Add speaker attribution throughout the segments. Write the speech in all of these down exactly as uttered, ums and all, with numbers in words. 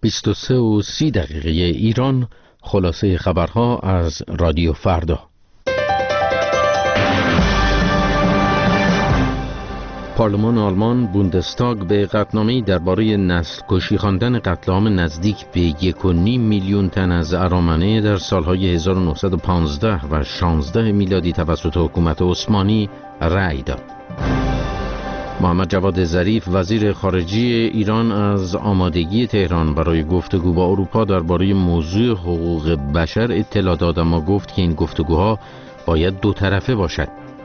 Speaker 1: بیست و سه و سی دقیقه ایران. خلاصه خبرها از رادیو فردا. پارلمان آلمان بوندستاگ به قطعنامه‌ای درباره نسل کشی خواندن قتل عام نزدیک به یک و نیم میلیون تن از ارامنه در سالهای هزار و نهصد و پانزده و شانزده میلادی توسط حکومت عثمانی رأی داد. محمد جواد ظریف وزیر خارجه ایران از آمادگی تهران برای گفتگو با اروپا درباره موضوع حقوق بشر اطلاع داد، اما گفت که این گفتگوها باید دو طرفه باشد.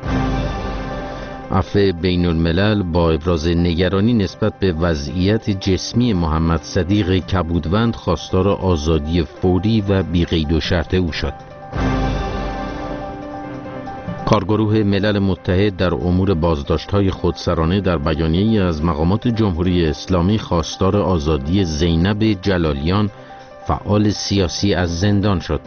Speaker 1: عفو بین الملل با ابراز نگرانی نسبت به وضعیت جسمی محمد صدیق کبودوند خواستار آزادی فوری و بی قید و شرط او شد. کارگروه ملل متحد در امور بازداشت‌های خودسرانه در بیانیه‌ای از مقامات جمهوری اسلامی خواستار آزادی زینب جلالیان فعال سیاسی از زندان شد.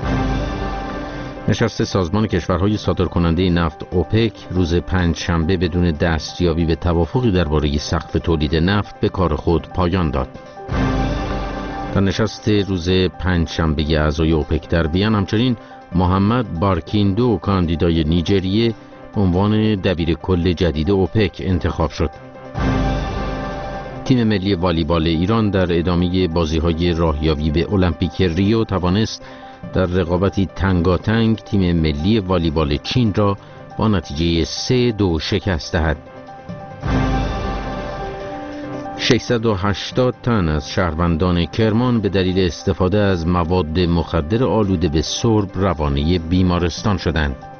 Speaker 1: نشست سازمان کشورهای صادرکننده نفت اوپک روز پنجشنبه بدون دستیابی به توافقی درباره سقف تولید نفت به کار خود پایان داد. در نشست روز پنجشنبه اعضای اوپک در وین همچنین محمد بارکیندو کاندیدای نیجریه به عنوان دبیر کل جدید اوپک انتخاب شد. تیم ملی والیبال ایران در ادامه بازی‌های راهیابی به المپیک ریو توانست در رقابتی تنگاتنگ تیم ملی والیبال چین را با نتیجه سه دو شکست دهد. ششصد و هشتاد تن از شهروندان کرمان به دلیل استفاده از مواد مخدر آلوده به سرب روانه بیمارستان شدند.